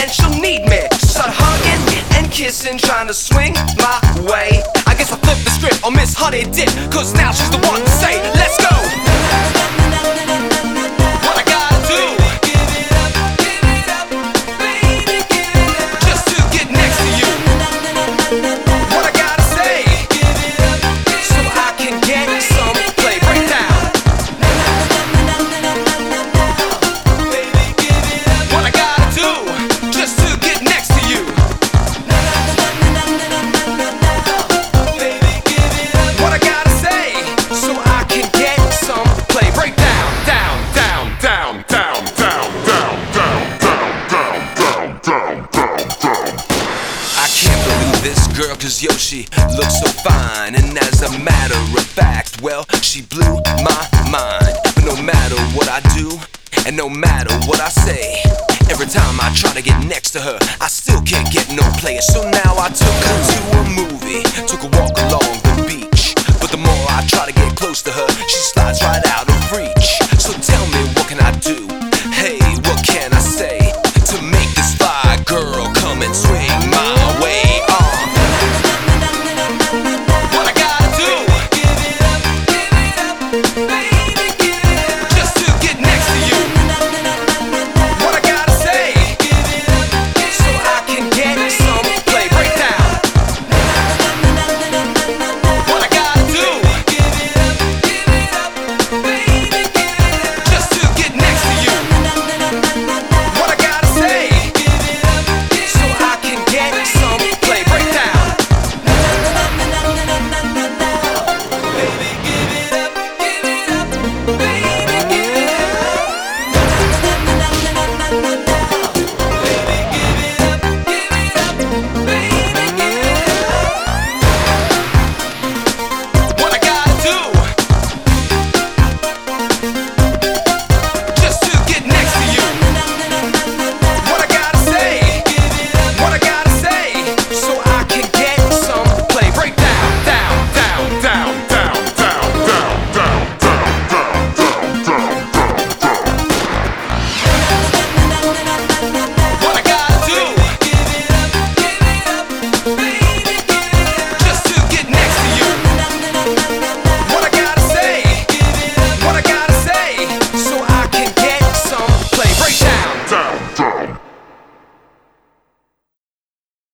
and she'll need me. Start hugging and kissing, trying to swing my way. I guess I flipped the script on Miss Honey Dip, cause now she's the one to say, let's go. What I gotta do just to get next to you. What I gotta say so I can get some play. Break down. What I gotta do just to get next to you. What I gotta say so I can get some play. Break down, down, down, down, down, down, down, down, down, down, down, down, down. I can't believe this girl, cause yo, she looks so fine. And as a matter of fact, well, she blew my mind. But no matter what I do, and no matter what I say, every time I try to get next to her, I still can't get no play. So now I took her to a movie, took a walk along the beach. But the more I try to get close to her, she slides right out